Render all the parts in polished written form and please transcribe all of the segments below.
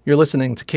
You're listening to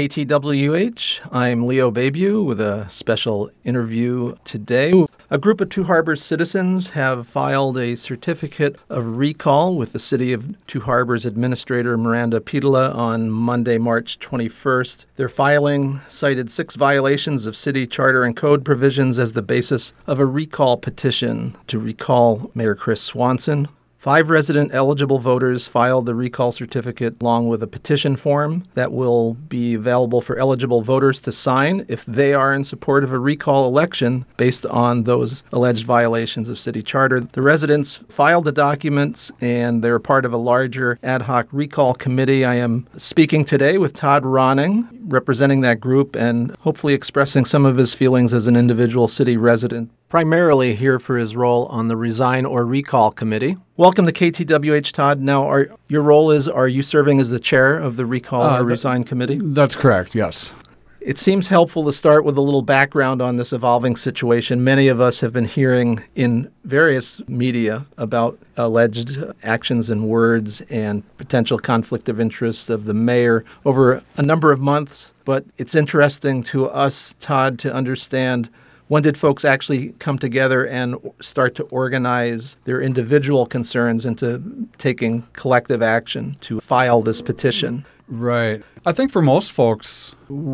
KTWH. I'm Leo Bayview with a special interview today. A group of Two Harbors citizens have filed a certificate of recall with the City of Two Harbors Administrator Miranda Pitola on Monday, March 21st. Their filing cited 6 violations of city charter and code provisions as the basis of a recall petition to recall Mayor Chris Swanson. 5 resident eligible voters filed the recall certificate along with a petition form that will be available for eligible voters to sign if they are in support of a recall election based on those alleged violations of city charter. The residents filed the documents and they're part of a larger ad hoc recall committee. I am speaking today with Todd Ronning, representing that group and hopefully expressing some of his feelings as an individual city resident, primarily here for his role on the Resign or Recall Committee. Welcome to KTWH, Todd. Now, are you serving as the chair of the Recall or Resign Committee? That's correct, yes. It seems helpful to start with a little background on this evolving situation. Many of us have been hearing in various media about alleged actions and words and potential conflict of interest of the mayor over a number of months. But it's interesting to us, Todd, to understand, when did folks actually come together and start to organize their individual concerns into taking collective action to file this petition? Right. I think for most folks,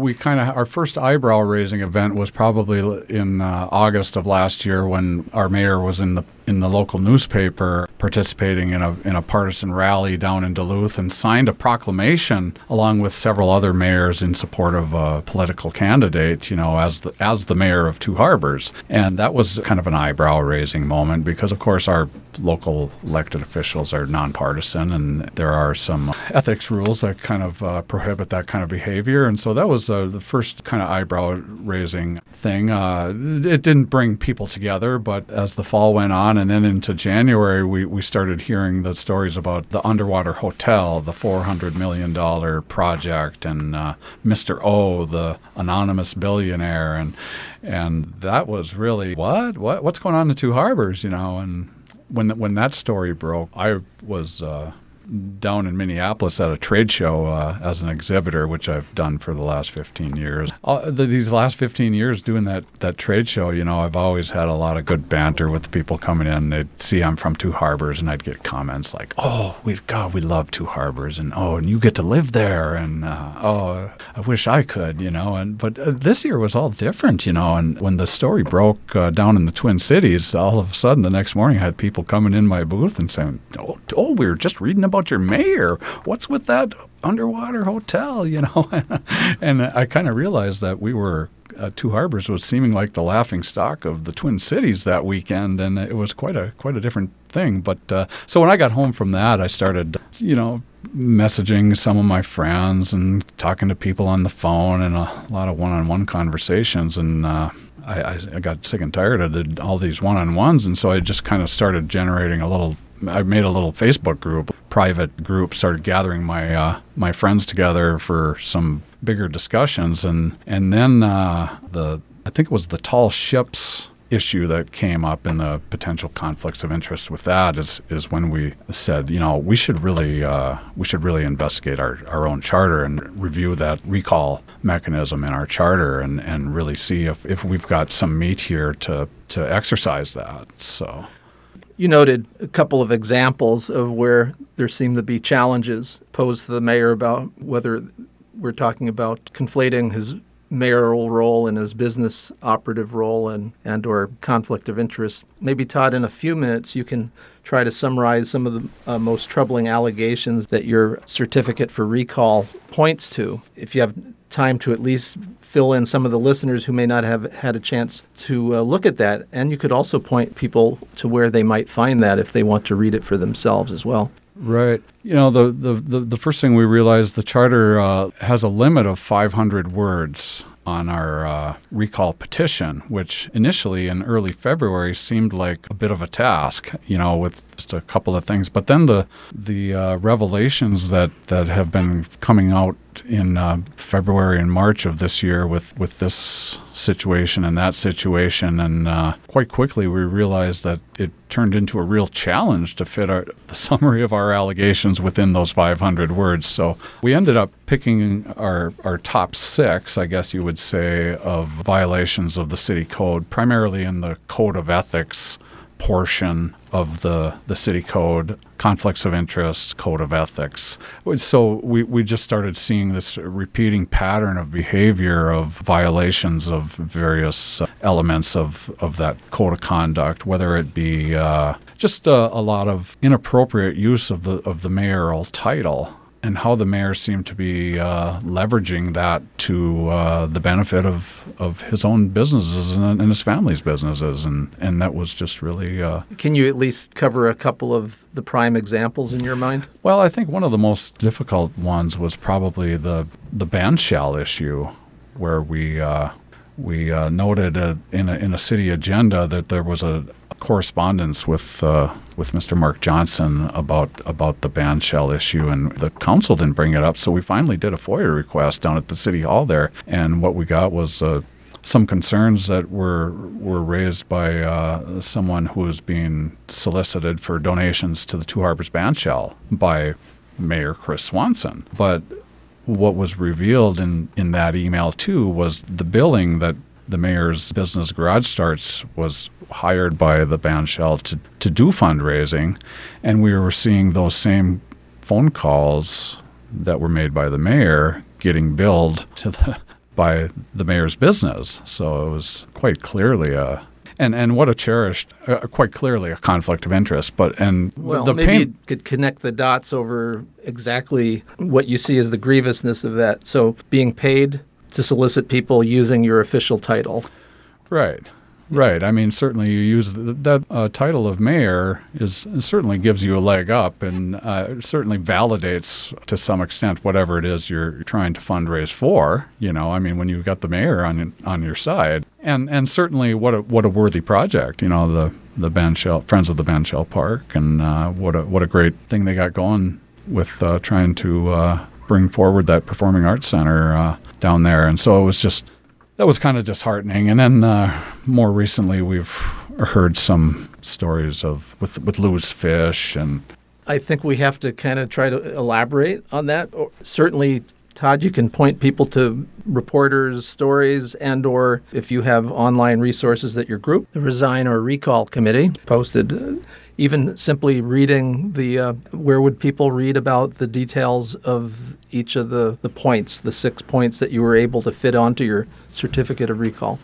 our first eyebrow-raising event was probably in August of last year when our mayor was in the local newspaper participating in a partisan rally down in Duluth and signed a proclamation along with several other mayors in support of a political candidate, as the mayor of Two Harbors. And that was kind of an eyebrow-raising moment because, of course, our local elected officials are nonpartisan and there are some ethics rules that kind of prohibit that kind of behavior. And so that was the first kind of eyebrow-raising thing. It didn't bring people together, but as the fall went on and then into January, we started hearing the stories about the underwater hotel, the $400 million project, and Mr. O, the anonymous billionaire. And that was really, what's going on in Two Harbors, And when that story broke, I was down in Minneapolis at a trade show as an exhibitor, which I've done for the last 15 years. These last 15 years doing that trade show, I've always had a lot of good banter with the people coming in. They'd see I'm from Two Harbors, and I'd get comments like, we love Two Harbors, and you get to live there, and I wish I could, But this year was all different, and when the story broke down in the Twin Cities, all of a sudden the next morning I had people coming in my booth and saying, we were just reading about your mayor. What's with that underwater hotel, And I kind of realized that we were Two Harbors was seeming like the laughing stock of the Twin Cities that weekend, and it was quite a different thing. But so when I got home from that, I started, messaging some of my friends and talking to people on the phone and a lot of one-on-one conversations, and I got sick and tired of all these one-on-ones, and so I just kind of started generating I made a little Facebook group, private group, started gathering my friends together for some bigger discussions, and then I think it was the tall ships issue that came up in the potential conflicts of interest with that is when we said, we should really investigate our own charter and review that recall mechanism in our charter and really see if we've got some meat here to exercise that. So. You noted a couple of examples of where there seem to be challenges posed to the mayor about whether we're talking about conflating his mayoral role and his business operative role and or conflict of interest. Maybe, Todd, in a few minutes, you can try to summarize some of the most troubling allegations that your certificate for recall points to. If you have time to at least fill in some of the listeners who may not have had a chance to look at that. And you could also point people to where they might find that if they want to read it for themselves as well. Right. The first thing we realized, the charter has a limit of 500 words on our recall petition, which initially in early February seemed like a bit of a task, with just a couple of things. But then the revelations that have been coming out in February and March of this year with this situation and that situation. And quite quickly we realized that it turned into a real challenge to fit the summary of our allegations within those 500 words. So we ended up picking our top 6, I guess you would say, of violations of the city code, primarily in the code of ethics portion of the city code, conflicts of interest, code of ethics. So we just started seeing this repeating pattern of behavior of violations of various elements of that code of conduct, whether it be just a lot of inappropriate use of the mayoral title, and how the mayor seemed to be leveraging that to the benefit of his own businesses and his family's businesses. And that was just really... Can you at least cover a couple of the prime examples in your mind? Well, I think one of the most difficult ones was probably the ban shall issue, where we noted in a city agenda that there was a correspondence with Mr. Mark Johnson about the ban shall issue, and the council didn't bring it up, so we finally did a FOIA request down at the city hall there, and what we got was some concerns that were raised by someone who was being solicited for donations to the Two Harbors ban shell by Mayor Chris Swanson. But what was revealed in that email too was the billing that the mayor's business Garage Starts was hired by the ban shell to do fundraising, and we were seeing those same phone calls that were made by the mayor getting billed by the mayor's business. So it was quite clearly quite clearly a conflict of interest. Maybe you could connect the dots over exactly what you see as the grievousness of that. So being paid to solicit people using your official title. Right. I mean, certainly you use that title of mayor certainly gives you a leg up, and certainly validates to some extent whatever it is you're trying to fundraise for. I mean, when you've got the mayor on your side, and certainly what a worthy project. The ban shell, Friends of the Ban Shell Park, and what a great thing they got going with trying to bring forward that performing arts center down there. And so that was kind of disheartening. And then more recently, we've heard some stories with Lou's Fish. And I think we have to kind of try to elaborate on that. Certainly, Todd, you can point people to reporters' stories, and or if you have online resources that your group, the Resign or Recall Committee, posted. Even simply reading where would people read about the details of each of the points, the 6 points that you were able to fit onto your certificate of recall?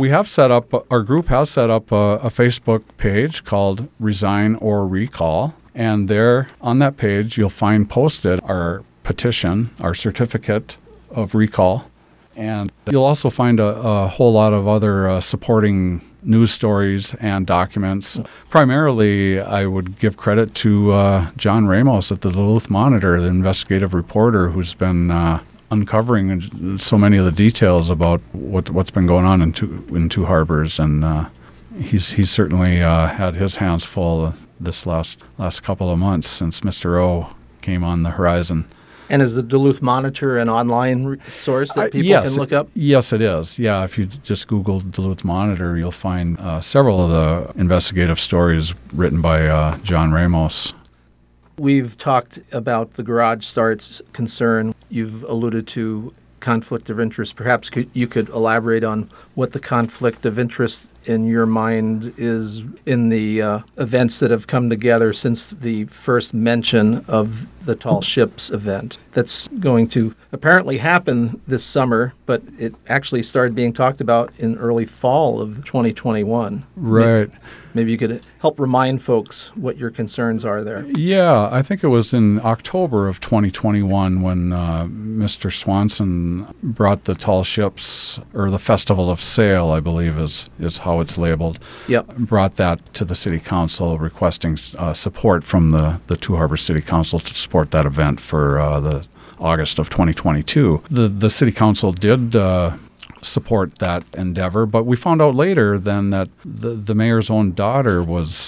Our group has set up a Facebook page called Resign or Recall. And there on that page, you'll find posted our petition, our certificate of recall. And you'll also find a whole lot of other supporting news stories and documents. Primarily, I would give credit to John Ramos at the Duluth Monitor, the investigative reporter who's been uncovering so many of the details about what's been going on in Two Harbors. And he's certainly had his hands full this last couple of months since Mr. O came on the horizon. And is the Duluth Monitor an online source that people can look up? Yes, it is. Yeah, if you just Google Duluth Monitor, you'll find several of the investigative stories written by John Ramos. We've talked about the Garage Starts concern. You've alluded to conflict of interest. Perhaps you could elaborate on what the conflict of interest in your mind is in the events that have come together since the first mention of the Tall Ships event. That's going to apparently happen this summer, but it actually started being talked about in early fall of 2021. Right. Maybe you could help remind folks what your concerns are there. Yeah, I think it was in October of 2021 when Mr. Swanson brought the Tall Ships, or the Festival of Sail, I believe is how it's labeled. Yep. Brought that to the City Council, requesting support from the Two Harbors City Council to support that event for the August of 2022. The City Council did support that endeavor, but we found out later then that the mayor's own daughter was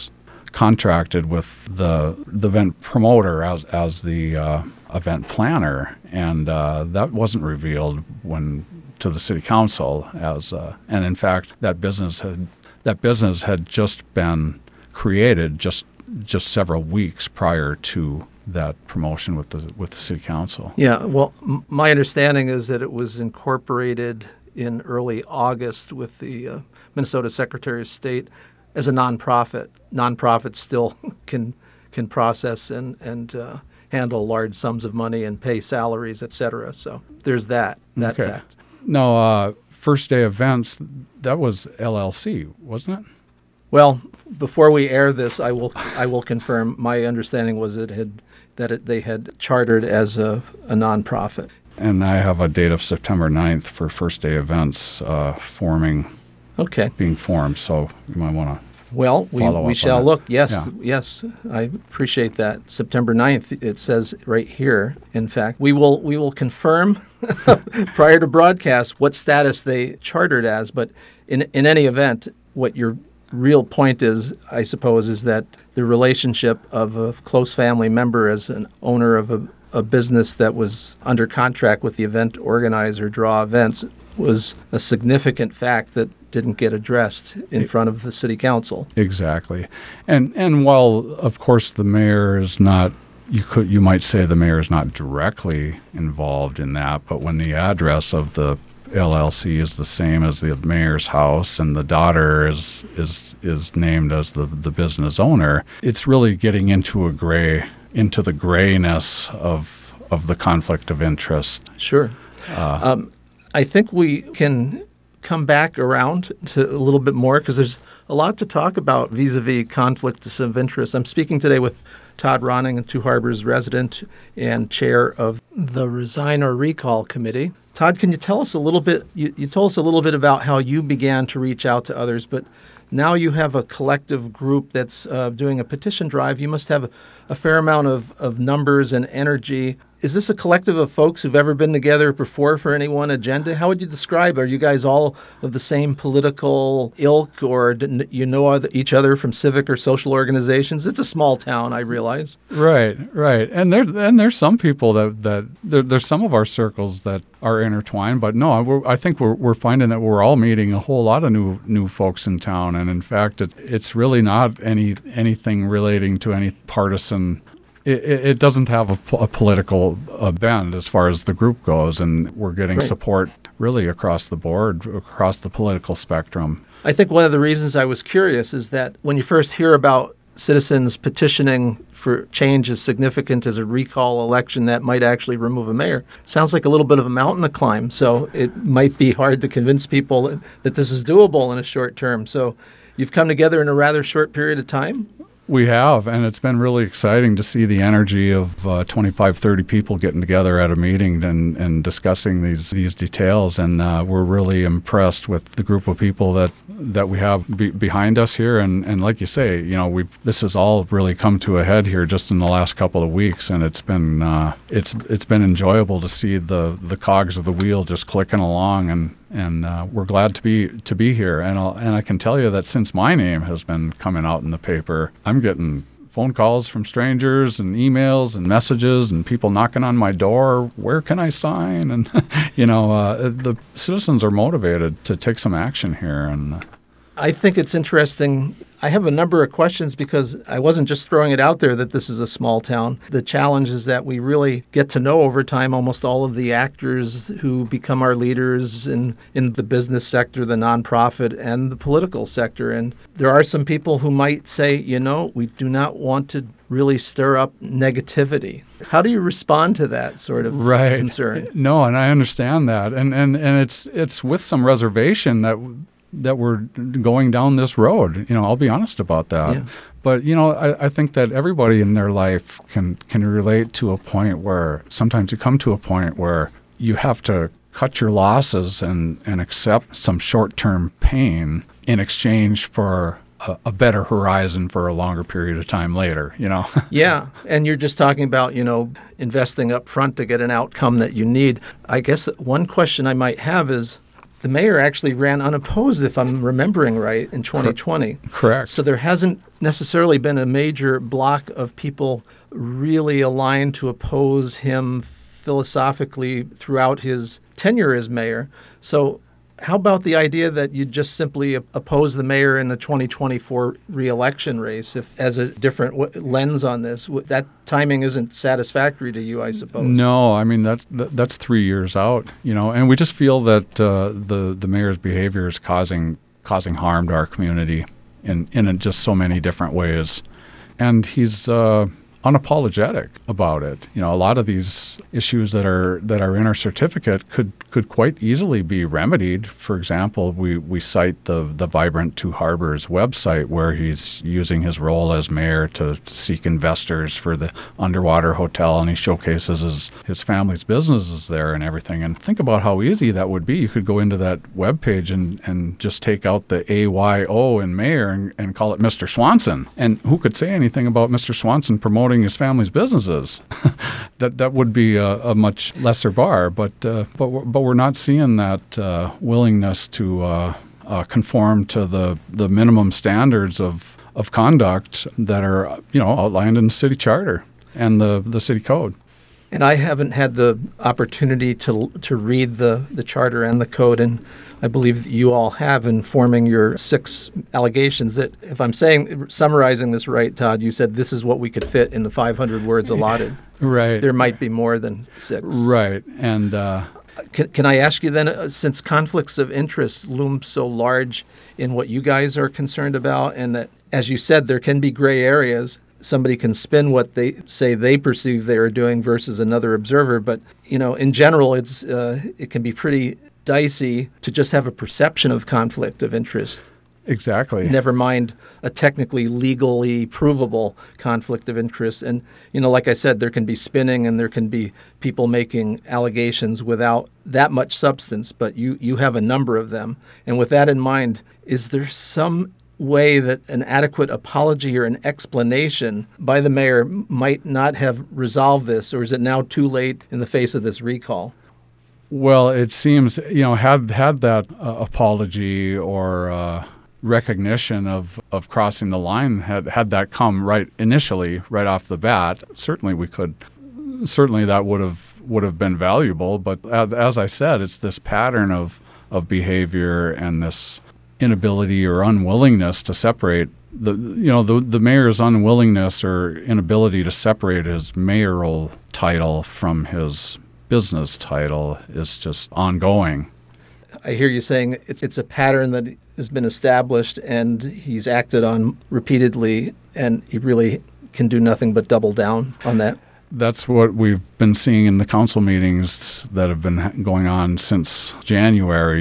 contracted with the event promoter as the event planner, and that wasn't revealed to the city council and in fact that business had just been created just several weeks prior to that promotion with the city council. Yeah, well, my understanding is that it was incorporated in early August with the Minnesota Secretary of State as a nonprofit. Nonprofits still can process and handle large sums of money and pay salaries, et cetera. So there's that Okay. fact. No, First Day Events, that was LLC, wasn't it? Well, before we air this, I will confirm. My understanding was they had chartered as a nonprofit. And I have a date of September 9th for First Day Events Okay. being formed, so you might want to. Well, Follow we up shall on it. look. Yes, Yeah. yes, I appreciate that. September 9th, it says right here. In fact, we will confirm prior to broadcast what status they chartered as. But in any event, what your real point is, I suppose, is that the relationship of a close family member as an owner of a business that was under contract with the event organizer, Draw Events, was a significant fact that didn't get addressed in front of the city council. Exactly. And while, of course, the mayor is not, you might say the mayor is not directly involved in that, but when the address of the LLC is the same as the mayor's house and the daughter is named as the business owner, it's really getting into the grayness of the conflict of interest. Sure. I think we can come back around to a little bit more because there's a lot to talk about vis-a-vis conflicts of interest. I'm speaking today with Todd Ronning, Two Harbors resident and chair of the Resign or Recall Committee. Todd, can you tell us a little bit? You told us a little bit about how you began to reach out to others, but now you have a collective group that's doing a petition drive. You must have a fair amount of numbers and energy. Is this a collective of folks who've ever been together before for any one agenda? How would you describe? Are you guys all of the same political ilk, or you know each other from civic or social organizations? It's a small town, I realize. Right. And there's some people there's some of our circles that are intertwined, but no, I think we're finding that we're all meeting a whole lot of new folks in town, and in fact, it's really not anything relating to any partisan. It doesn't have a political bend as far as the group goes, and we're getting Great. support really across the board, across the political spectrum. I think one of the reasons I was curious is that when you first hear about citizens petitioning for change as significant as a recall election that might actually remove a mayor, sounds like a little bit of a mountain to climb. So it might be hard to convince people that this is doable in a short term. So you've come together in a rather short period of time? We have, and it's been really exciting to see the energy of 25, 30 people getting together at a meeting and discussing these details. And we're really impressed with the group of people that we have behind us here. And like you say, this has all really come to a head here just in the last couple of weeks, and it's been enjoyable to see the cogs of the wheel just clicking along, and we're glad to be here. And I can tell you that since my name has been coming out in the paper, I'm getting phone calls from strangers and emails and messages and people knocking on my door. Where can I sign? And the citizens are motivated to take some action here. And I think it's interesting. I have a number of questions because I wasn't just throwing it out there that this is a small town. The challenge is that we really get to know over time almost all of the actors who become our leaders in the business sector, the nonprofit, and the political sector. And there are some people who might say, we do not want to really stir up negativity. How do you respond to that sort of concern? No, and I understand that. And it's with some reservation that we're going down this road. I'll be honest about that. Yeah. But, I think that everybody in their life can relate to a point where sometimes you come to a point where you have to cut your losses and accept some short-term pain in exchange for a better horizon for a longer period of time later, Yeah, and you're just talking about, investing up front to get an outcome that you need. I guess one question I might have is, the mayor actually ran unopposed, if I'm remembering right, in 2020. Correct. So there hasn't necessarily been a major block of people really aligned to oppose him philosophically throughout his tenure as mayor. So how about the idea that you just simply oppose the mayor in the 2024 reelection race if as a different lens on this? That timing isn't satisfactory to you, I suppose. No, I mean that's 3 years out, and we just feel that the mayor's behavior is causing harm to our community in just so many different ways, and he's unapologetic about it. A lot of these issues that are in our certificate could quite easily be remedied. For example, we cite the Vibrant Two Harbors website, where he's using his role as mayor to seek investors for the underwater hotel, and he showcases his family's businesses there and everything. And think about how easy that would be. You could go into that webpage and just take out the AYO in mayor and call it Mr. Swanson. And who could say anything about Mr. Swanson promoting his family's businesses? That would be a much lesser bar, but we're not seeing that willingness to conform to the minimum standards of conduct that are outlined in the city charter and the city code. And I haven't had the opportunity to read the charter and the code, and I believe that you all have in forming your 6 allegations that, if I'm summarizing this right, Todd, you said this is what we could fit in the 500 words allotted. Right. There might be more than 6. Right. And can I ask you then, since conflicts of interest loom so large in what you guys are concerned about, and that, as you said, there can be gray areas, somebody can spin what they say they perceive they are doing versus another observer. But, in general, it can be pretty dicey to just have a perception of conflict of interest. Exactly. Never mind a technically, legally provable conflict of interest. And, like I said, there can be spinning and there can be people making allegations without that much substance, but you have a number of them. And with that in mind, is there some way that an adequate apology or an explanation by the mayor might not have resolved this, or is it now too late in the face of this recall? Well, it seems, had that apology or recognition of crossing the line, had that come right off the bat, certainly that would have been valuable. But as I said, it's this pattern of behavior and this inability or unwillingness to separate the mayor's unwillingness or inability to separate his mayoral title from his business title is just ongoing. I hear you saying it's a pattern that has been established and he's acted on repeatedly, and he really can do nothing but double down on that. That's what we've been seeing in the council meetings that have been going on since January.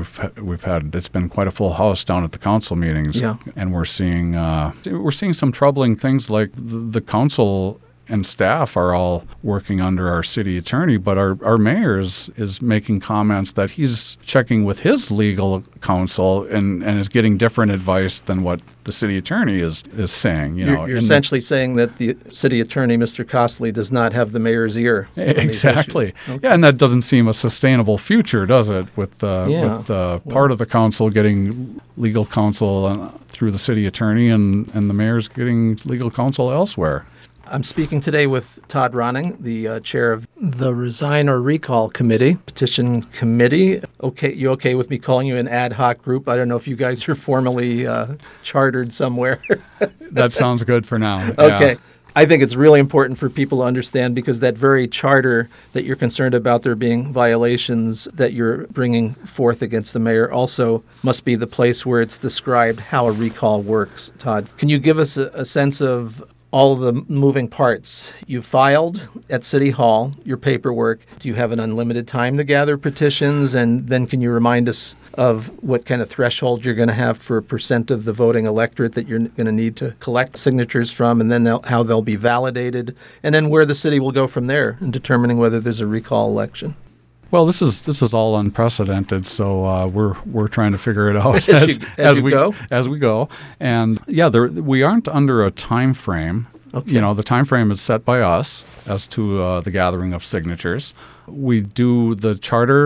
It's been quite a full house down at the council meetings, and we're seeing some troubling things, like the council and staff are all working under our city attorney, but our mayor is making comments that he's checking with his legal counsel and is getting different advice than what the city attorney is saying. You're essentially saying that the city attorney, Mr. Costley, does not have the mayor's ear. Exactly. Okay. Yeah, and that doesn't seem a sustainable future, does it? With part of the council getting legal counsel through the city attorney, and the mayor's getting legal counsel elsewhere. I'm speaking today with Todd Ronning, the chair of the Resign or Recall Committee, Petition Committee. Okay, you okay with me calling you an ad hoc group? I don't know if you guys are formally chartered somewhere. That sounds good for now. Okay. Yeah. I think it's really important for people to understand, because that very charter that you're concerned about there being violations that you're bringing forth against the mayor also must be the place where it's described how a recall works. Todd, can you give us a sense of all of the moving parts? You filed at City Hall your paperwork. Do you have an unlimited time to gather petitions? And then can you remind us of what kind of threshold you're going to have for a percent of the voting electorate that you're going to need to collect signatures from, and then how they'll be validated, and then where the city will go from there in determining whether there's a recall election? Well, this is all unprecedented, so we're trying to figure it out as we go. And we aren't under a time frame. Okay. The time frame is set by us as to the gathering of signatures. We do the charter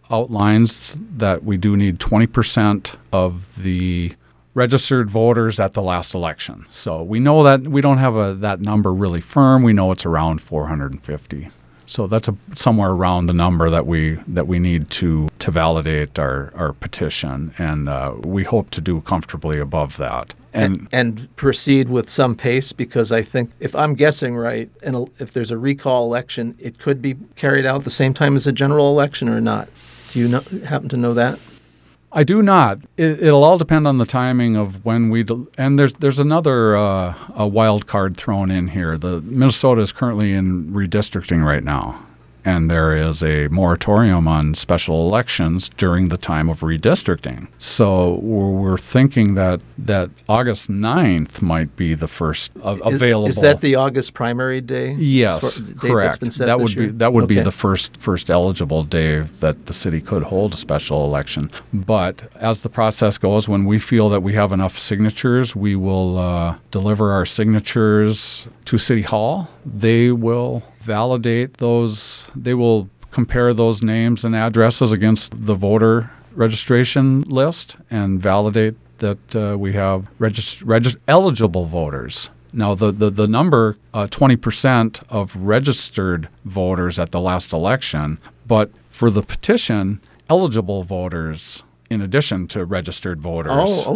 outlines that we do need 20% of the registered voters at the last election. So we know that we don't have that number really firm. We know it's around 450. So that's somewhere around the number that we need to validate our petition, and we hope to do comfortably above that. And proceed with some pace, because I think, if I'm guessing right, and if there's a recall election, it could be carried out at the same time as a general election or not. Do you happen to know that? I do not. It'll all depend on the timing of when and there's another a wild card thrown in here. Minnesota is currently in redistricting right now, and there is a moratorium on special elections during the time of redistricting. So we're thinking that August 9th might be the first available. Is that the August primary day? Yes, correct. That would be Okay. the first eligible day that the city could hold a special election. But as the process goes, when we feel that we have enough signatures, we will deliver our signatures to City Hall. They will validate those. They will compare those names and addresses against the voter registration list and validate that we have eligible voters. Now, the number, 20% of registered voters at the last election, but for the petition, eligible voters, in addition to registered voters,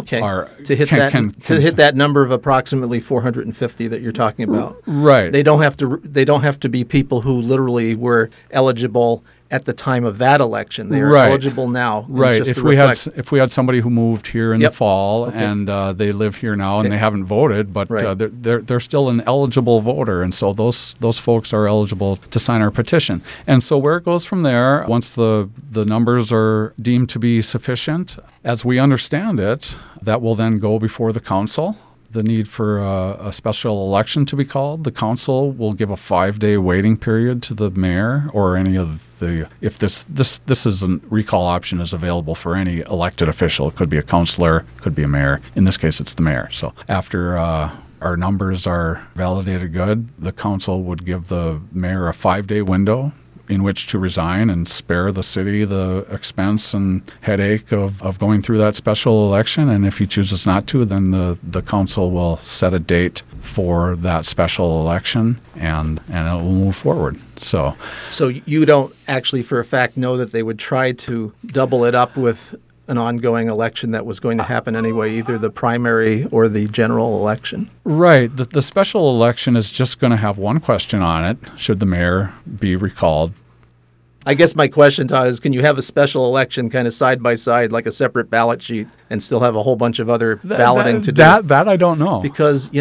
to hit that number of approximately 450 that you're talking about. Right. They don't have to be people who literally were eligible at the time of that election. They are eligible now. Right. If we had somebody who moved here in the fall and they live here now and they haven't voted, but they're still an eligible voter, and so those folks are eligible to sign our petition. And so where it goes from there, once the numbers are deemed to be sufficient, as we understand it, that will then go before the council. The need for a special election to be called. The council will give a 5-day waiting period to the mayor or any of if this is a recall option is available for any elected official. It could be a councilor, could be a mayor. In this case, it's the mayor. So after our numbers are validated good, the council would give the mayor a 5-day window in which to resign and spare the city the expense and headache of going through that special election. And if he chooses not to, then the council will set a date for that special election, and it will move forward. So you don't actually for a fact know that they would try to double it up with an ongoing election that was going to happen anyway, either the primary or the general election. Right. The special election is just going to have one question on it, should the mayor be recalled. I guess my question, Todd, is can you have a special election kind of side by side, like a separate ballot sheet, and still have a whole bunch of other balloting to do? That I don't know. Because,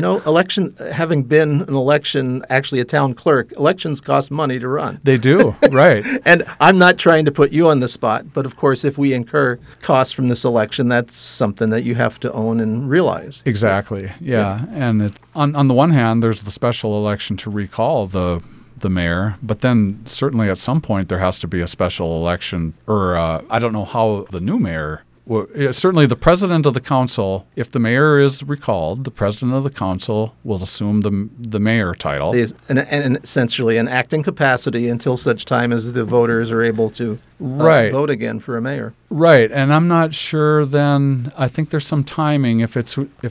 having been an election, actually a town clerk, elections cost money to run. They do, right. And I'm not trying to put you on the spot, but of course, if we incur costs from this election, that's something that you have to own and realize. Exactly, yeah. And on the one hand, there's the special election to recall the mayor, but then certainly at some point there has to be a special election, or I don't know how the new mayor. Certainly the president of the council, if the mayor is recalled, the president of the council will assume the mayor title. And essentially an acting capacity until such time as the voters are able to vote again for a mayor. Right, and I'm not sure then, I think there's some timing. If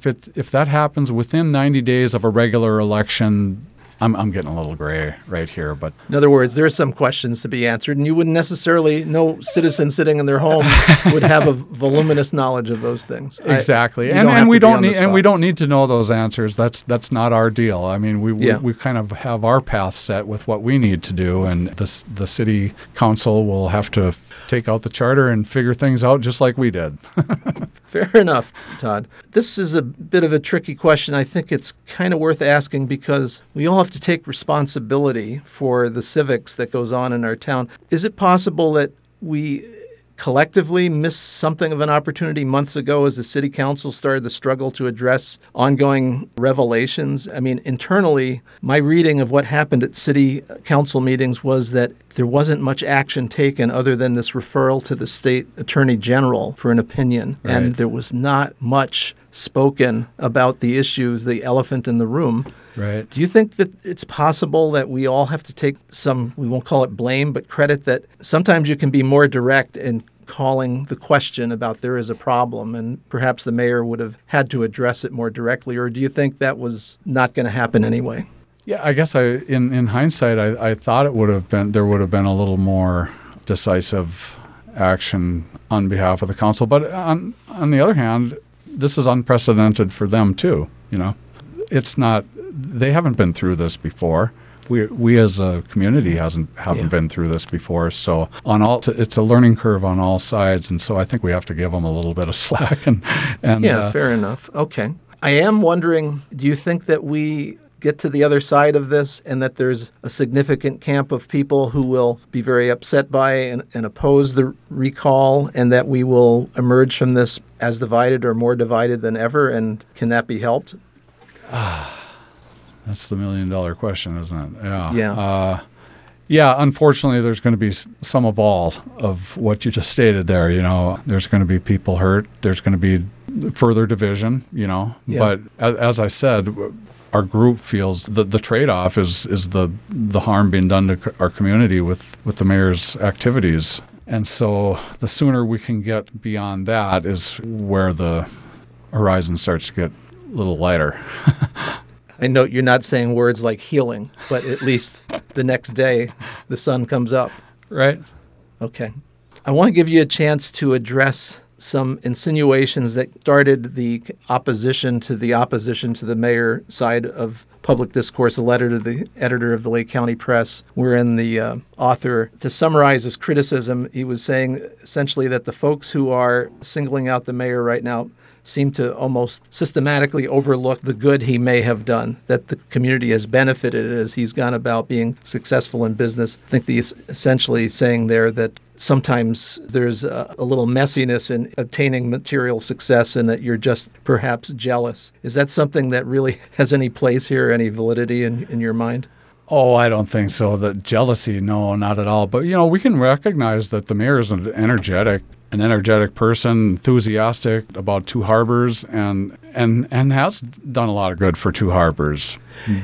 that happens within 90 days of a regular election, I'm getting a little gray right here, but in other words, there are some questions to be answered, and you wouldn't necessarily, no citizen sitting in their home would have a voluminous knowledge of those things. Exactly, and we don't need to know those answers. That's not our deal. I mean, we kind of have our path set with what we need to do, and the city council will have to take out the charter and figure things out just like we did. Fair enough, Todd. This is a bit of a tricky question. I think it's kind of worth asking because we all have to take responsibility for the civics that goes on in our town. Is it possible that we collectively missed something of an opportunity months ago as the city council started the struggle to address ongoing revelations? I mean, internally, my reading of what happened at city council meetings was that there wasn't much action taken other than this referral to the state attorney general for an opinion. Right. And there was not much spoken about the issues, the elephant in the room. Right. Do you think that it's possible that we all have to take some, we won't call it blame, but credit that sometimes you can be more direct in calling the question about there is a problem, and perhaps the mayor would have had to address it more directly, or do you think that was not going to happen anyway? Yeah, I guess in hindsight, I thought there would have been a little more decisive action on behalf of the council. But on the other hand, this is unprecedented for them too. It's not. They haven't been through this before. We as a community haven't been through this before. So it's a learning curve on all sides, and so I think we have to give them a little bit of slack. Fair enough. Okay. I am wondering, do you think that we get to the other side of this and that there's a significant camp of people who will be very upset by and oppose the recall, and that we will emerge from this as divided or more divided than ever? And can that be helped? That's the million-dollar question, isn't it? Yeah. Unfortunately, there's going to be some of all of what you just stated there. There's going to be people hurt. There's going to be further division, Yeah. But as I said, our group feels the trade-off is the harm being done to our community with the mayor's activities. And so the sooner we can get beyond that is where the horizon starts to get a little lighter. I note you're not saying words like healing, but at least the next day the sun comes up. Right. Okay. I want to give you a chance to address some insinuations that started the opposition to the mayor side of public discourse, a letter to the editor of the Lake County Press, wherein the author, to summarize his criticism, he was saying essentially that the folks who are singling out the mayor right now seem to almost systematically overlook the good he may have done, that the community has benefited as he's gone about being successful in business. I think he's essentially saying there that sometimes there's a little messiness in obtaining material success and that you're just perhaps jealous. Is that something that really has any place here, any validity in your mind? Oh, I don't think so. The jealousy, no, not at all. But, we can recognize that the mayor is an energetic person, enthusiastic about Two Harbors, and has done a lot of good for Two Harbors.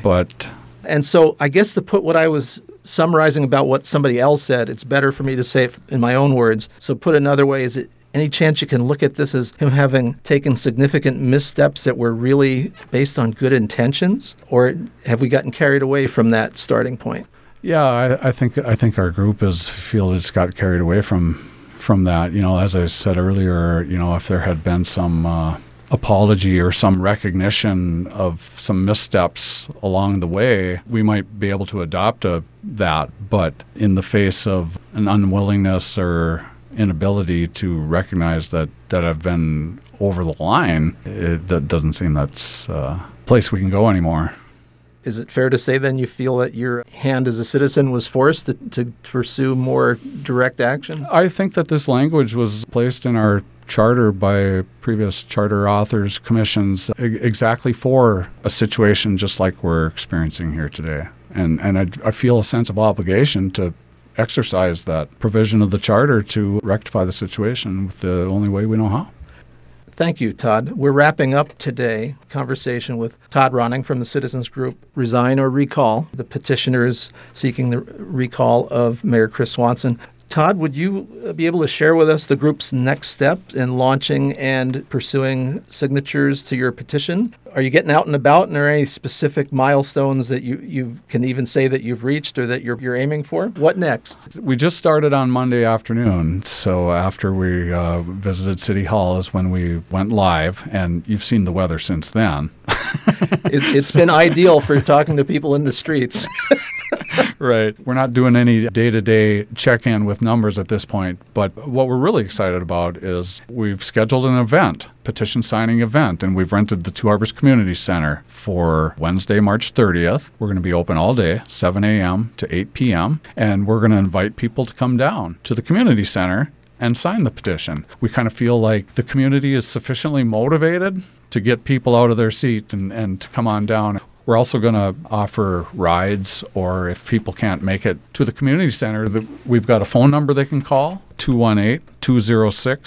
And so I guess to put what I was summarizing about what somebody else said, it's better for me to say it in my own words. So put another way, is it any chance you can look at this as him having taken significant missteps that were really based on good intentions? Or have we gotten carried away from that starting point? Yeah, I think our group feel it's got carried away from that. As I said earlier, if there had been some apology or some recognition of some missteps along the way, we might be able to adopt that. But in the face of an unwillingness or inability to recognize that I've been over the line, it doesn't seem that's a place we can go anymore. Is it fair to say then you feel that your hand as a citizen was forced to pursue more direct action? I think that this language was placed in our charter by previous charter authors, commissions, exactly for a situation just like we're experiencing here today. And I feel a sense of obligation to exercise that provision of the charter to rectify the situation with the only way we know how. Thank you, Todd. We're wrapping up today conversation with Todd Ronning from the citizens group Resign or Recall, the petitioners seeking the recall of Mayor Chris Swanson. Todd, would you be able to share with us the group's next step in launching and pursuing signatures to your petition? Are you getting out and about, and are there any specific milestones that you can even say that you've reached or that you're aiming for? What next? We just started on Monday afternoon, so after we visited City Hall is when we went live, and you've seen the weather since then. It's been ideal for talking to people in the streets. Right. We're not doing any day-to-day check-in with numbers at this point, but what we're really excited about is we've scheduled an event, petition signing event, and we've rented the Two Harbors Community Center for Wednesday, March 30th. We're going to be open all day, 7 a.m. to 8 p.m., and we're going to invite people to come down to the community center and sign the petition. We kind of feel like the community is sufficiently motivated to get people out of their seat and to come on down. We're also going to offer rides, or if people can't make it to the community center, we've got a phone number they can call, 218-206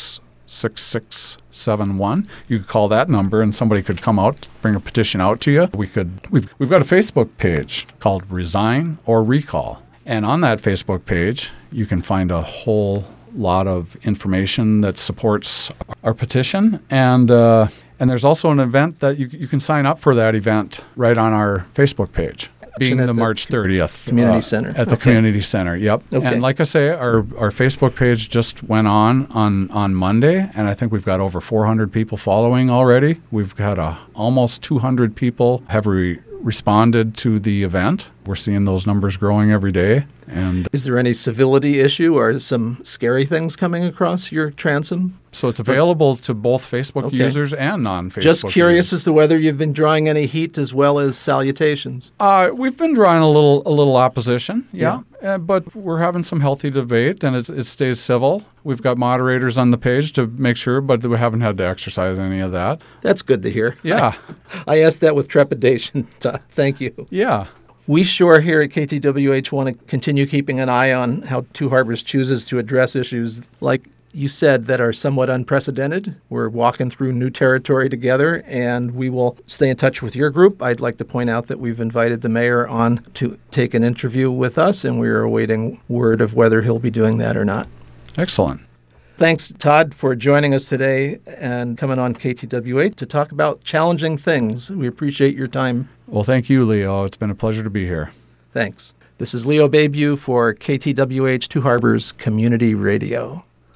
6671. You could call that number and somebody could come out, bring a petition out to you. We've got a Facebook page called Resign or Recall. And on that Facebook page, you can find a whole lot of information that supports our petition. And there's also an event that you can sign up for that event right on our Facebook page. Being the March 30th. Community Center. At the Community Center, yep. Okay. And like I say, our Facebook page just went on Monday, and I think we've got over 400 people following already. We've got almost 200 people have responded to the event. We're seeing those numbers growing every day. And is there any civility issue or some scary things coming across your transom? So it's available to both Facebook users and non-Facebook Just curious users. as to whether you've been drawing any heat as well as salutations. We've been drawing a little opposition, but we're having some healthy debate, and it stays civil. We've got moderators on the page to make sure, but we haven't had to exercise any of that. That's good to hear. Yeah. I asked that with trepidation. Thank you. Yeah. We sure here at KTWH want to continue keeping an eye on how Two Harbors chooses to address issues like you said that are somewhat unprecedented. We're walking through new territory together, and we will stay in touch with your group. I'd like to point out that we've invited the mayor on to take an interview with us, and we are awaiting word of whether he'll be doing that or not. Excellent. Thanks, Todd, for joining us today and coming on KTWH to talk about challenging things. We appreciate your time. Well, thank you, Leo. It's been a pleasure to be here. Thanks. This is Leo Bayview for KTWH Two Harbors Community Radio.